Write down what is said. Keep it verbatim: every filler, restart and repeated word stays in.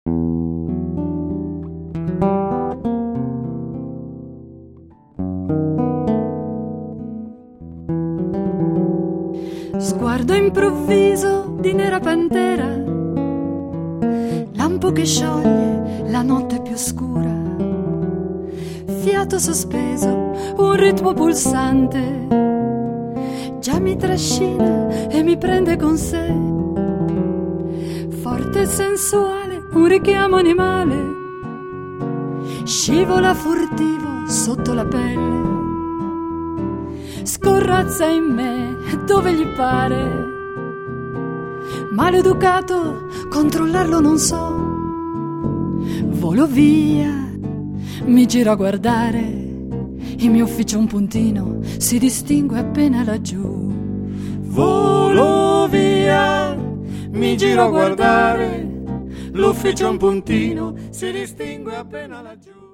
Sguardo improvviso di nera pantera, lampo che scioglie la notte più scura, fiato sospeso, un ritmo pulsante, già mi trascina e mi prende con sé, forte e sensuale, un richiamo animale, scivola furtivo sotto la pelle, scorrazza in me dove gli pare, maleducato, controllarlo non so, volo via, mi giro a guardare, il mio ufficio un puntino si distingue appena laggiù. Volo via, mi giro a guardare, l'ufficio un puntino si distingue appena laggiù.